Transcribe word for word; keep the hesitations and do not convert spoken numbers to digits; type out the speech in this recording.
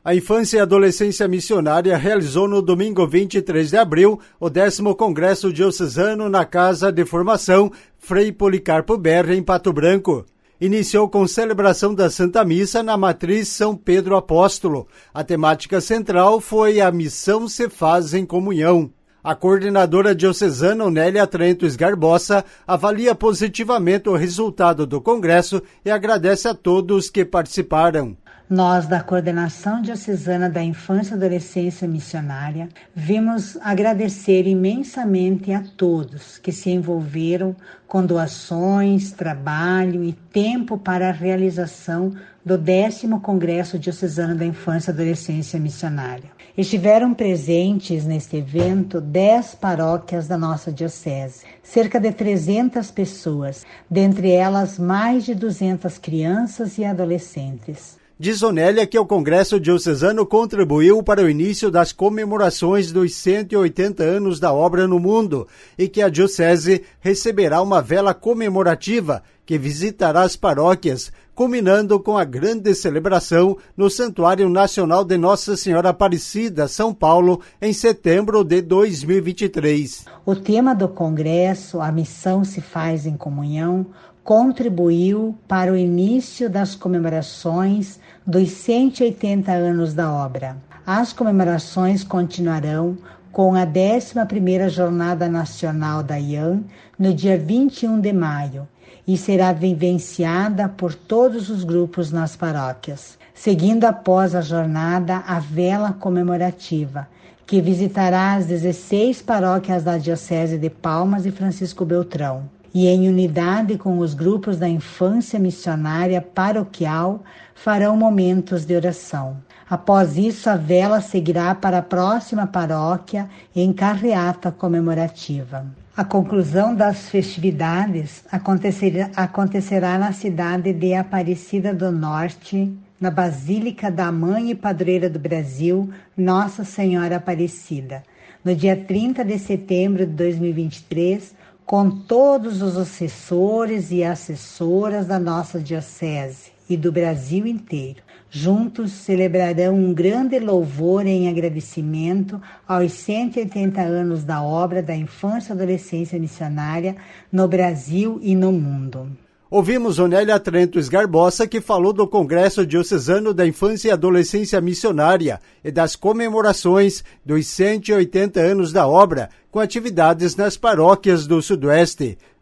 A Infância e Adolescência Missionária realizou no domingo vinte e três de abril o décimo Congresso Diocesano na Casa de Formação Frei Policarpo Berri, em Pato Branco. Iniciou com celebração da Santa Missa na Matriz São Pedro Apóstolo. A temática central foi a Missão se faz em comunhão. A coordenadora diocesana Onélia Trentos Garbosa avalia positivamente o resultado do Congresso e agradece a todos que participaram. Nós, da Coordenação Diocesana da Infância e Adolescência Missionária, vimos agradecer imensamente a todos que se envolveram com doações, trabalho e tempo para a realização do décimo Congresso Diocesano da Infância e Adolescência Missionária. Estiveram presentes neste evento dez paróquias da nossa diocese, cerca de trezentas pessoas, dentre elas mais de duzentas crianças e adolescentes. Diz Onélia que o Congresso Diocesano contribuiu para o início das comemorações dos cento e oitenta anos da obra no mundo e que a Diocese receberá uma vela comemorativa que visitará as paróquias, culminando com a grande celebração no Santuário Nacional de Nossa Senhora Aparecida, São Paulo, em setembro de dois mil e vinte e três. O tema do Congresso, A Missão se faz em comunhão, contribuiu para o início das comemorações dos cento e oitenta anos da obra. As comemorações continuarão com a décima primeira Jornada Nacional da I A M no dia vinte e um de maio e será vivenciada por todos os grupos nas paróquias, seguindo após a jornada a vela comemorativa, que visitará as dezesseis paróquias da Diocese de Palmas e Francisco Beltrão, e em unidade com os grupos da infância missionária paroquial farão momentos de oração. Após isso, a vela seguirá para a próxima paróquia em carreata comemorativa. A conclusão das festividades acontecerá, acontecerá na cidade de Aparecida do Norte, na Basílica da Mãe e Padroeira do Brasil, Nossa Senhora Aparecida, no dia trinta de setembro de dois mil e vinte e três, com todos os assessores e assessoras da nossa diocese e do Brasil inteiro. Juntos celebrarão um grande louvor em agradecimento aos cento e oitenta anos da obra da infância e adolescência missionária no Brasil e no mundo. Ouvimos Onélia Trentos Garbosa, que falou do Congresso Diocesano da Infância e Adolescência Missionária e das comemorações dos cento e oitenta anos da obra, com atividades nas paróquias do Sudoeste.